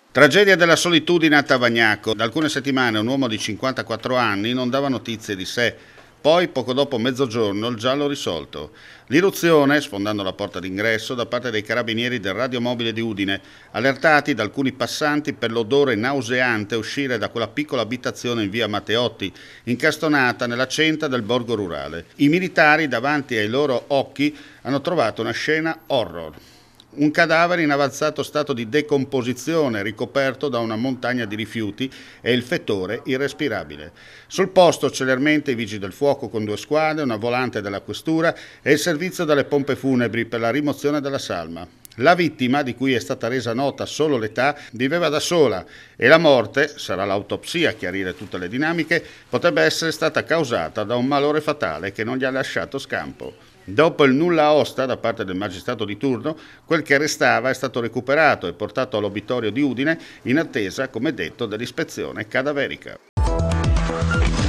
Tragedia della solitudine a Tavagnaco. Da alcune settimane un uomo di 54 anni non dava notizie di sé. Poi, poco dopo mezzogiorno, il giallo risolto. L'irruzione, sfondando la porta d'ingresso, da parte dei carabinieri del radiomobile di Udine, allertati da alcuni passanti per l'odore nauseante uscire da quella piccola abitazione in via Matteotti, incastonata nella centra del borgo rurale. I militari, davanti ai loro occhi, hanno trovato una scena horror. Un cadavere in avanzato stato di decomposizione, ricoperto da una montagna di rifiuti e il fettore irrespirabile. Sul posto celermente i vigili del fuoco con 2 squadre, una volante della questura e il servizio delle pompe funebri per la rimozione della salma. La vittima, di cui è stata resa nota solo l'età, viveva da sola e la morte, sarà l'autopsia a chiarire tutte le dinamiche, potrebbe essere stata causata da un malore fatale che non gli ha lasciato scampo. Dopo il nulla osta da parte del magistrato di turno, quel che restava è stato recuperato e portato all'obitorio di Udine in attesa, come detto, dell'ispezione cadaverica.